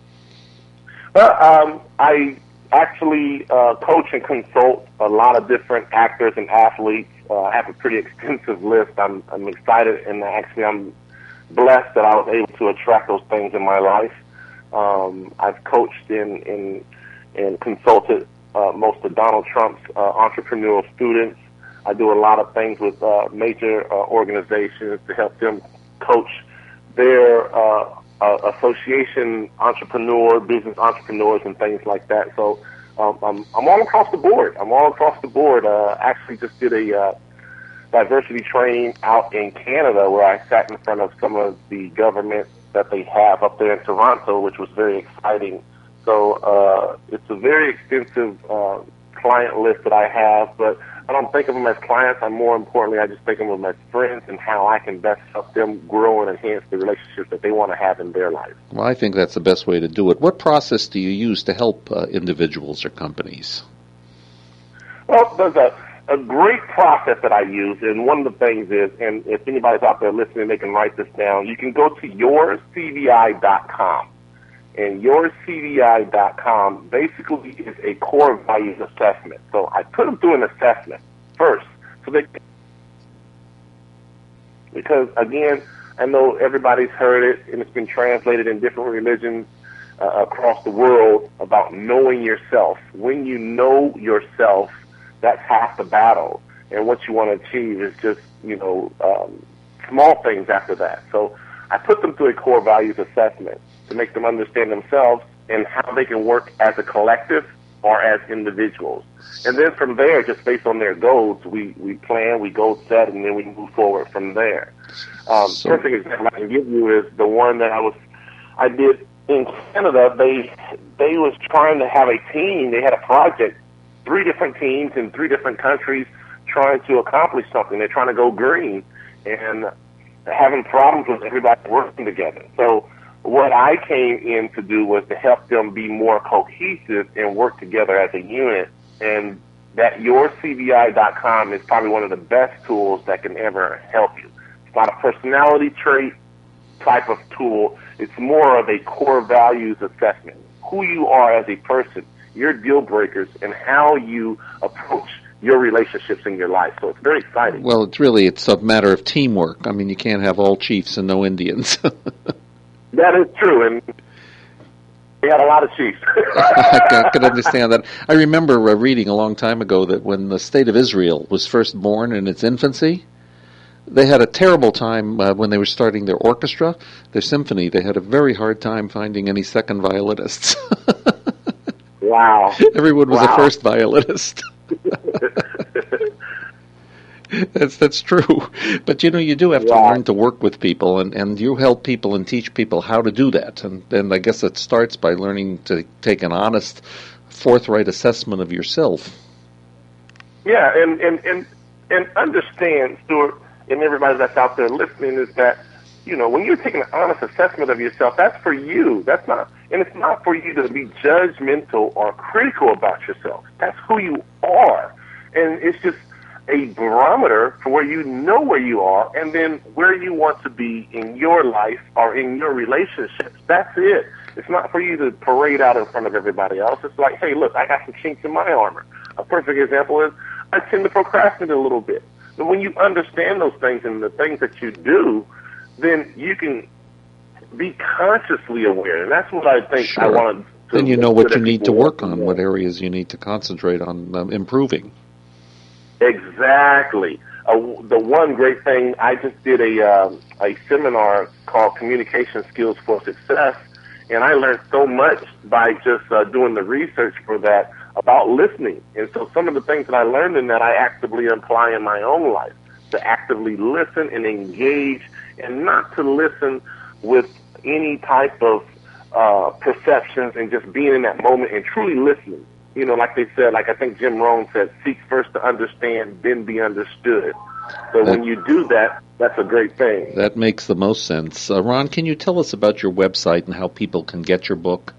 G: Well, I actually coach and consult a lot of different actors and athletes. I have a pretty extensive list. I'm excited, and actually I'm blessed that I was able to attract those things in my life. I've coached and consulted most of Donald Trump's entrepreneurial students. I do a lot of things with major organizations to help them coach their association business entrepreneurs and things like that. So I'm all across the board. Actually just did a diversity training out in Canada where I sat in front of some of the government that they have up there in Toronto, which was very exciting. So it's a very extensive client list that I have, but I don't think of them as clients. More importantly, I just think of them as friends and how I can best help them grow and enhance the relationships that they want to have in their life.
B: Well, I think that's the best way to do it. What process do you use to help individuals or companies?
G: Well, there's a great process that I use, and one of the things is, and if anybody's out there listening, they can write this down. You can go to yourcvi.com. And yourcvi.com basically is a core values assessment. So I put them through an assessment first, because again, I know everybody's heard it, and it's been translated in different religions across the world about knowing yourself. When you know yourself, that's half the battle. And what you want to achieve is just, small things after that. So I put them through a core values assessment to make them understand themselves and how they can work as a collective or as individuals. And then from there, just based on their goals, we plan, we goal set, and then we move forward from there. Perfect example I can give you is the one that I did in Canada. They was trying to have a team. They had a project, 3 different teams in 3 different countries trying to accomplish something. They're trying to go green and having problems with everybody working together. So what I came in to do was to help them be more cohesive and work together as a unit. And that yourcvi.com is probably one of the best tools that can ever help you. It's not a personality trait type of tool. It's more of a core values assessment. Who you are as a person, your deal breakers, and how you approach your relationships in your life. So it's very exciting.
B: Well, it's a matter of teamwork. I mean, you can't have all chiefs and no Indians.
G: That is true, and we had a lot of chiefs.
B: I can understand that. I remember reading a long time ago that when the state of Israel was first born in its infancy, they had a terrible time when they were starting their orchestra, their symphony. They had a very hard time finding any second violinists.
G: Wow.
B: Everyone was a first violinist. That's true. But, you do have to learn to work with people, and you help people and teach people how to do that. And I guess it starts by learning to take an honest, forthright assessment of yourself.
G: Yeah, and understand, Stuart, and everybody that's out there listening, is that, when you're taking an honest assessment of yourself, that's for you. And it's not for you to be judgmental or critical about yourself. That's who you are. And it's just a barometer for where you know where you are and then where you want to be in your life or in your relationships. That's it. It's not for you to parade out in front of everybody else. It's like, hey, look, I got some chinks in my armor. A perfect example is I tend to procrastinate a little bit. But when you understand those things and the things that you do, then you can be consciously aware. And that's what I think I want to.
B: Then you know what you need to work on, what areas you need to concentrate on improving.
G: Exactly. The one great thing, I just did a seminar called Communication Skills for Success, and I learned so much by just doing the research for that about listening. And so some of the things that I learned in that I actively apply in my own life, to actively listen and engage, and not to listen with any type of perceptions, and just being in that moment and truly listening. Like they said, like I think Jim Rohn said, seek first to understand, then be understood. So when you do that, that's a great thing.
B: That makes the most sense. Ron, can you tell us about your website and how people can get your book?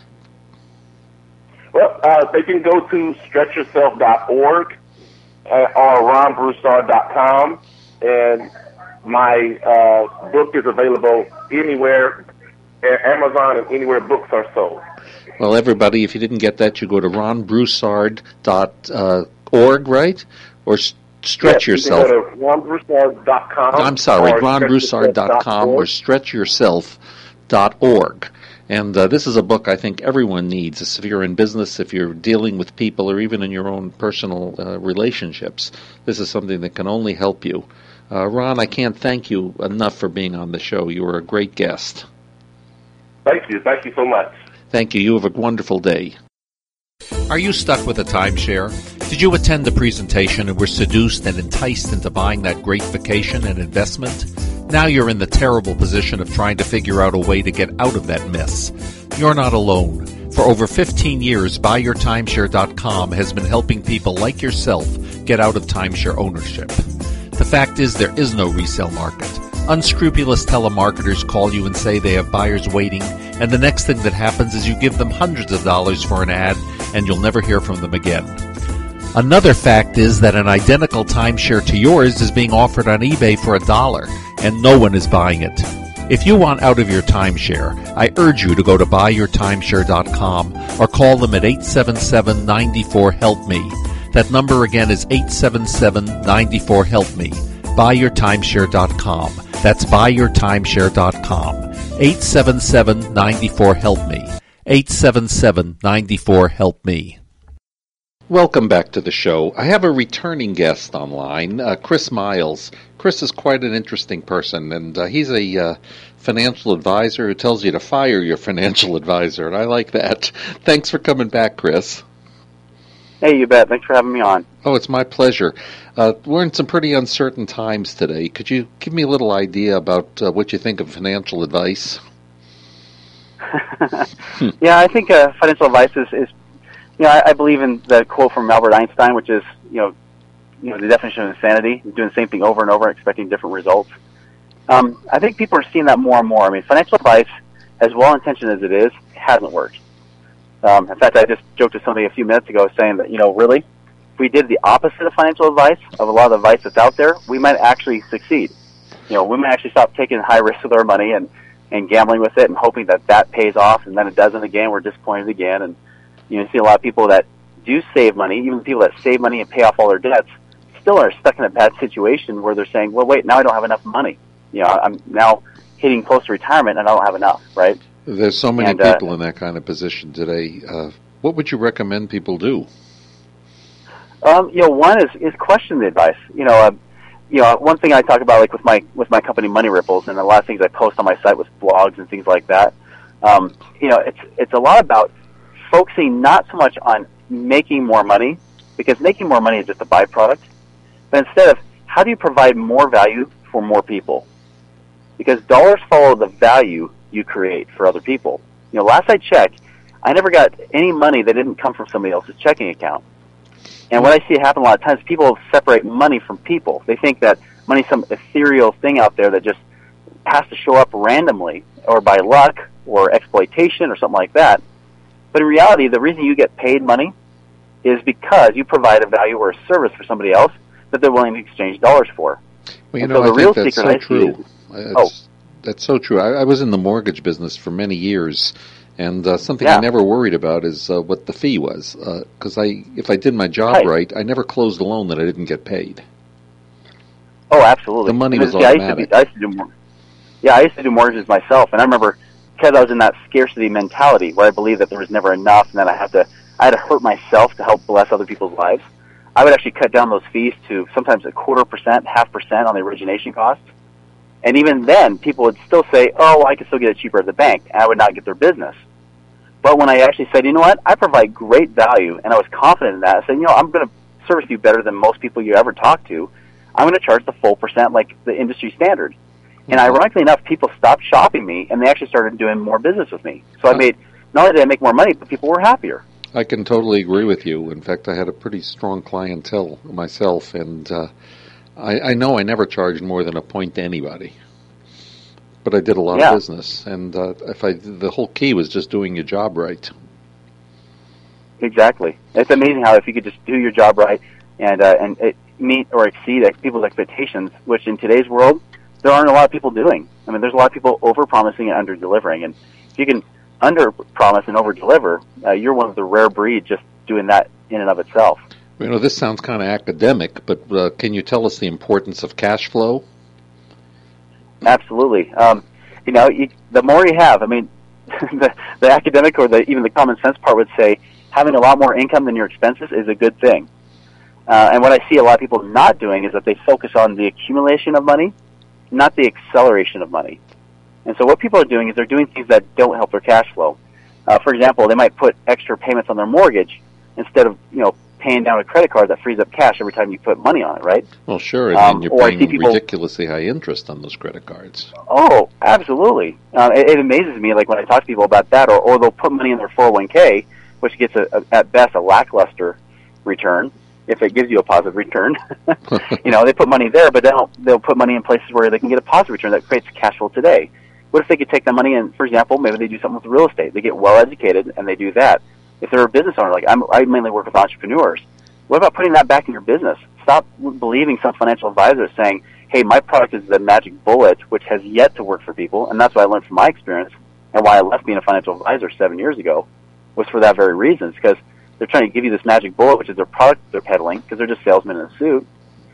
G: Well, they can go to stretchyourself.org or ronbroussard.com, and my book is available anywhere, Amazon and anywhere books are sold.
B: Well, everybody, if you didn't get that, you go to ronbroussard.org, right? Or Stretch Yourself.
G: You can go to ronbroussard.com.
B: I'm sorry, ronbroussard.com or stretchyourself.org. And this is a book I think everyone needs. If you're in business, if you're dealing with people, or even in your own personal relationships, this is something that can only help you. Ron, I can't thank you enough for being on the show. You were a great guest.
G: Thank you. Thank you so much.
B: Thank you. You have a wonderful day. Are you stuck with a timeshare? Did you attend the presentation and were seduced and enticed into buying that great vacation and investment? Now you're in the terrible position of trying to figure out a way to get out of that mess. You're not alone. For over 15 years, BuyYourTimeshare.com has been helping people like yourself get out of timeshare ownership. The fact is there is no resale market. Unscrupulous telemarketers call you and say they have buyers waiting, and the next thing that happens is you give them hundreds of dollars for an ad, and you'll never hear from them again. Another fact is that an identical timeshare to yours is being offered on eBay for $1, and no one is buying it. If you want out of your timeshare, I urge you to go to buyyourtimeshare.com or call them at 877-94-HELP-ME. That number again is 877-94-HELP-ME. Buyyourtimeshare.com. That's buyyourtimeshare.com. 877-94-HELP-ME. 877-94-HELP-ME. Welcome back to the show. I have a returning guest online, Chris Miles. Chris is quite an interesting person, and he's a financial advisor who tells you to fire your financial advisor, and I like that. Thanks for coming back, Chris.
H: Hey, you bet. Thanks for having me on.
B: Oh, it's my pleasure. We're in some pretty uncertain times today. Could you give me a little idea about what you think of financial advice?
H: Yeah, I think financial advice is I believe in the quote from Albert Einstein, which is, the definition of insanity, doing the same thing over and over, expecting different results. I think people are seeing that more and more. I mean, financial advice, as well-intentioned as it is, hasn't worked. In fact, I just joked with somebody a few minutes ago saying that, really, if we did the opposite of financial advice, of a lot of the advice that's out there, we might actually succeed. We might actually stop taking high risks with our money and gambling with it and hoping that pays off, and then it doesn't again, we're disappointed again. And you see a lot of people that do save money, even people that save money and pay off all their debts, still are stuck in a bad situation where they're saying, well, wait, now I don't have enough money. I'm now hitting close to retirement and I don't have enough, right?
B: There's so many people in that kind of position today. What would you recommend people do?
H: One is question the advice. One thing I talk about, like with my company Money Ripples, and a lot of things I post on my site with blogs and things like that. It's a lot about focusing not so much on making more money, because making more money is just a byproduct, but instead of how do you provide more value for more people? Because dollars follow the value you create for other people. Last I checked, I never got any money that didn't come from somebody else's checking account. And what I see happen a lot of times, people separate money from people. They think that money's some ethereal thing out there that just has to show up randomly or by luck or exploitation or something like that. But in reality, the reason you get paid money is because you provide a value or a service for somebody else that they're willing to exchange dollars for.
B: Well, I think that's so true. That's so true. I was in the mortgage business for many years, and something I never worried about is what the fee was. Because if I did my job right, I never closed a loan that I didn't get paid.
H: Oh, absolutely.
B: The money was automatic.
H: I used to do mortgages myself, and I remember because I was in that scarcity mentality where I believed that there was never enough, and that I had to hurt myself to help bless other people's lives. I would actually cut down those fees to sometimes 0.25%, 0.5% on the origination costs. And even then, people would still say, oh, I can still get it cheaper at the bank, and I would not get their business. But when I actually said, you know what, I provide great value, and I was confident in that, I said, I'm going to service you better than most people you ever talk to. I'm going to charge the full percent like the industry standard. And ironically enough, people stopped shopping me, and they actually started doing more business with me. So I made, not only did I make more money, but people were happier.
B: I can totally agree with you. In fact, I had a pretty strong clientele myself, and I know I never charged more than a point to anybody. But I did a lot of business, and the whole key was just doing your job right.
H: Exactly. It's amazing how if you could just do your job right and meet or exceed people's expectations, which in today's world, there aren't a lot of people doing. I mean, there's a lot of people over-promising and under-delivering, and if you can under-promise and over-deliver, you're one of the rare breed just doing that in and of itself.
B: This sounds kind of academic, but can you tell us the importance of cash flow?
H: Absolutely. The more you have, I mean, the academic or even the common sense part would say having a lot more income than your expenses is a good thing. And what I see a lot of people not doing is that they focus on the accumulation of money, not the acceleration of money. And so what people are doing is they're doing things that don't help their cash flow. For example, they might put extra payments on their mortgage instead of, paying down a credit card that frees up cash every time you put money on it, right?
B: Well, sure, and you're paying ridiculously high interest on those credit cards.
H: Oh, absolutely. It amazes me, like when I talk to people about that, or they'll put money in their 401k, which gets, at best, a lackluster return, if it gives you a positive return. They put money there, but they'll put money in places where they can get a positive return that creates cash flow today. What if they could take that money and, for example, maybe they do something with real estate. They get well educated and they do that. If they're a business owner, like I mainly work with entrepreneurs, what about putting that back in your business? Stop believing some financial advisor saying, hey, my product is the magic bullet, which has yet to work for people, and that's what I learned from my experience and why I left being a financial advisor 7 years ago, was for that very reason. It's because they're trying to give you this magic bullet, which is their product they're peddling, because they're just salesmen in a suit,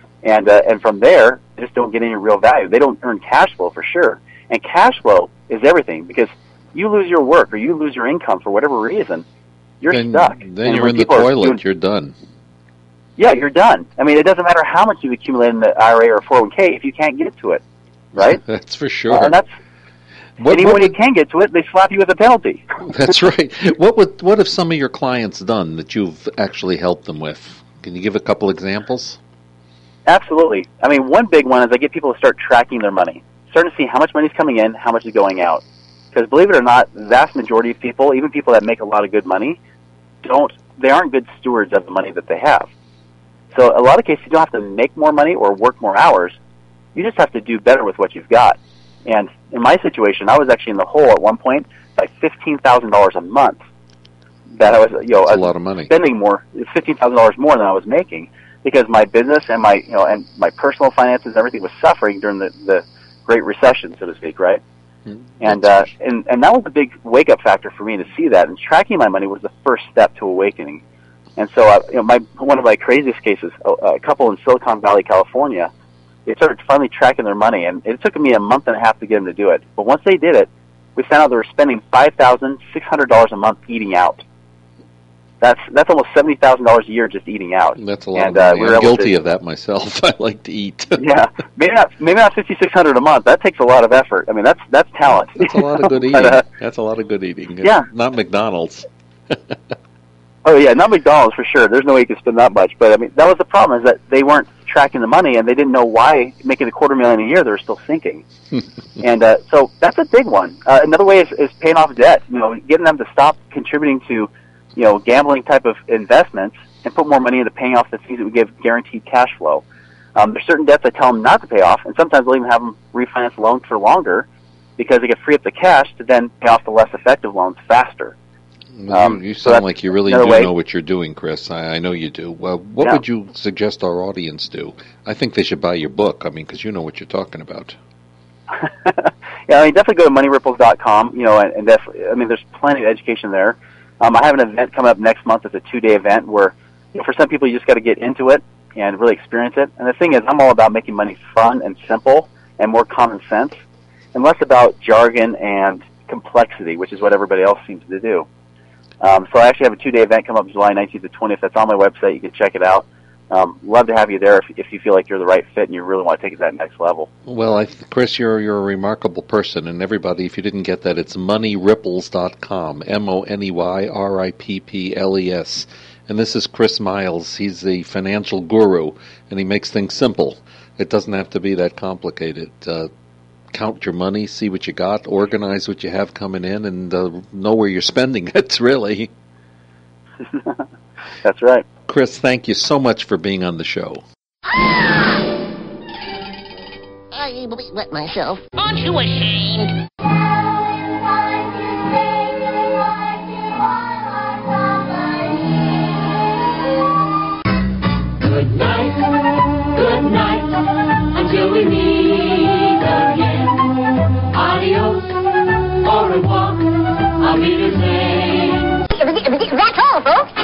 H: and from there, they just don't get any real value. They don't earn cash flow for sure, and cash flow is everything, because you lose your work or you lose your income for whatever reason, you're stuck.
B: Then you're in the toilet, you're done.
H: Yeah, you're done. I mean, it doesn't matter how much you accumulate in the IRA or 401k if you can't get to it, right?
B: That's for sure.
H: And that's when you can get to it, they slap you with a penalty.
B: That's right. What have some of your clients done that you've actually helped them with? Can you give a couple examples?
H: Absolutely. I mean, one big one is I get people to start tracking their money, starting to see how much money is coming in, how much is going out. Because believe it or not, the vast majority of people, even people that make a lot of good money, they aren't good stewards of the money that they have. So a lot of cases, you don't have to make more money or work more hours. You just have to do better with what you've got. And in my situation, I was actually in the hole at one point by $15,000 a month. That I was,
B: That's a lot of money.
H: Spending more, $15,000 more than I was making, because my business and my personal finances and everything was suffering during the Great Recession, so to speak, right? And that was a big wake-up factor for me to see that. And tracking my money was the first step to awakening. And so, one of my craziest cases, a couple in Silicon Valley, California, they started finally tracking their money, and it took me a month and a half to get them to do it. But once they did it, we found out they were spending $5,600 a month eating out. That's almost $70,000 a year just eating out.
B: That's a lot of money. I'm guilty of that myself. I like to eat.
H: Yeah, maybe not $5,600 a month. That takes a lot of effort. I mean, that's talent.
B: That's a lot of good eating. That's a lot of good eating.
H: Yeah,
B: not McDonald's.
H: Oh yeah, not McDonald's for sure. There's no way you can spend that much. But I mean, that was the problem, is that they weren't tracking the money, and they didn't know why making $250,000 a year they were still sinking. And so that's a big one. Another way is paying off debt. Getting them to stop contributing to gambling type of investments and put more money into paying off the things that would give guaranteed cash flow. There's certain debts I tell them not to pay off, and sometimes they'll even have them refinance loans for longer because they can free up the cash to then pay off the less effective loans faster.
B: You sound like you really do know what you're doing, Chris. I know you do. Well, what would you suggest our audience do? I think they should buy your book, because you know what you're talking about.
H: Yeah, definitely go to moneyripples.com, and definitely, there's plenty of education there. I have an event coming up next month. It's a 2-day event where, for some people, you just got to get into it and really experience it. And the thing is, I'm all about making money fun and simple and more common sense, and less about jargon and complexity, which is what everybody else seems to do. So I actually have a 2-day event come up July 19th to 20th. That's on my website. You can check it out. Love to have you there if you feel like you're the right fit and you really want to take it to that next level.
B: Well, Chris, you're a remarkable person, and everybody, if you didn't get that, it's moneyripples.com, MONEYRIPPLES. And this is Chris Miles. He's the financial guru, and he makes things simple. It doesn't have to be that complicated. Count your money, see what you got, organize what you have coming in, and know where you're spending it, really.
H: That's right.
B: Chris, thank you so much for being on the show.
I: I wet myself. Aren't you ashamed?
J: Good night, until we meet again. Adios, au revoir, I'll be the same.
I: That's all, folks.